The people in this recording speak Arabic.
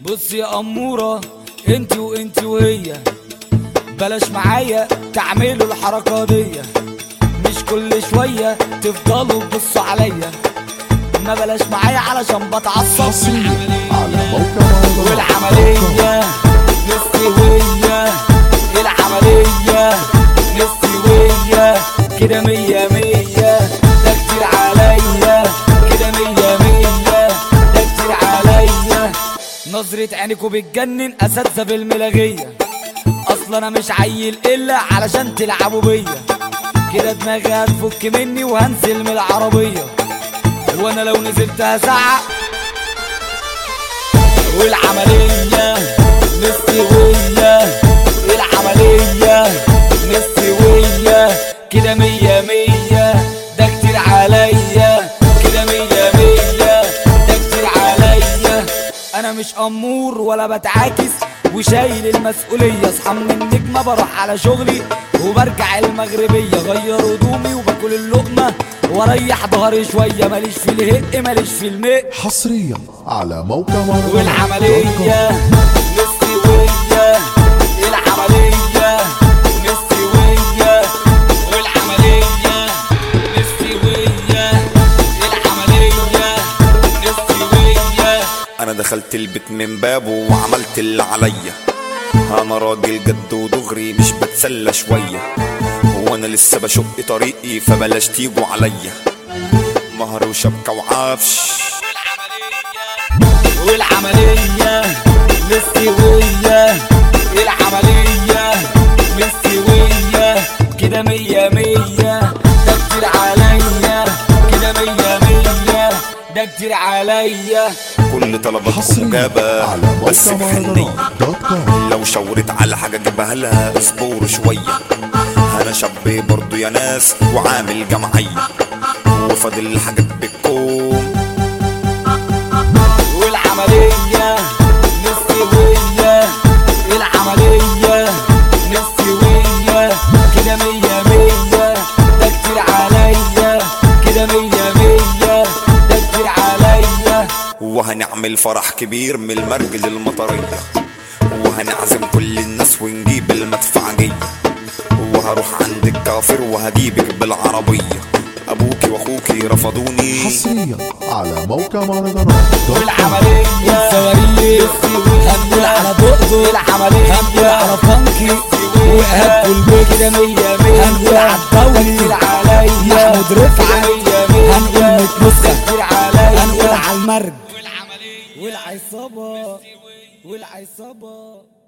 بص يا أمورة، انتي وانتي وهي بلاش معايا تعملوا الحركة دي، مش كل شوية تفضلوا تبصوا عليا، ما بلاش معايا علشان بتعصب. على موقع والعملية مستوية، العملية مستوية كده مية مية، ده كتير عليا كده مية مية، ده كتير عليا. نظرة عينكوا بتجنن أساتذة بالملاغية، أصلا أنا مش عيل إلا علشان تلعبوا بيا، كده دماغي هتفك مني وهنزل من العربية، وأنا لو نزلت هزعق. والعملية مستوية، العملية مستوية كده مية مية، ده كتير عليا كده مية مية، ده كتير عليا. أنا مش أمور ولا بتعاكس وشايل المسؤولية، اصحى من النجمة بروح على شغلي وبرجع المغربية، غير هدومي وباكل اللقمة واريح ظهري شوية، ماليش في الهق ماليش في الماء. حصريا على موقع والعملية مستوية، العملية مستوية، والعملية مستوية، العملية مستوية. انا دخلت البيت من بابه وعملت اللي عليا، انا راجل جد ودغري مش بتسلى شوية، وانا لسه بشق طريقي فبلاش تيجوا عليا، مهر وشبكة وعفش. والعملية مستوية، العملية مستوية كده مية مية، ده كتير عليا كده مية مية، ده كتير عليا. كل طلباتكم مجابة بس بحنية، لو شاورت على حاجة جيبها لها اصبروا شوية، انا شاب برضو يا ناس وعامل جمعية وفاضل الحاجات بالكوم. والعملية مستوية، العملية مستوية كده مية مية، ده كتير عليا كده مية مية، ده كتير عليا. وهنعمل فرح كبير من المرج للمطرية، وهنعزم كل الناس ونجيب المدفعجية، وهروح عند الكافر وهجيبك بالعربية، ابوكي واخوكي رفضوني. حصريا على موقع مهرجانات. والعملية صواريخ هنقول على بقه، العملية هنقول على فانكي وإيهاب والبيت كده مية مية، هنقول على الدولي عليا محمود رفعت مية مية، هنقول 100 نسخة عليا، هنقول على المرج والعصابة والعصابة.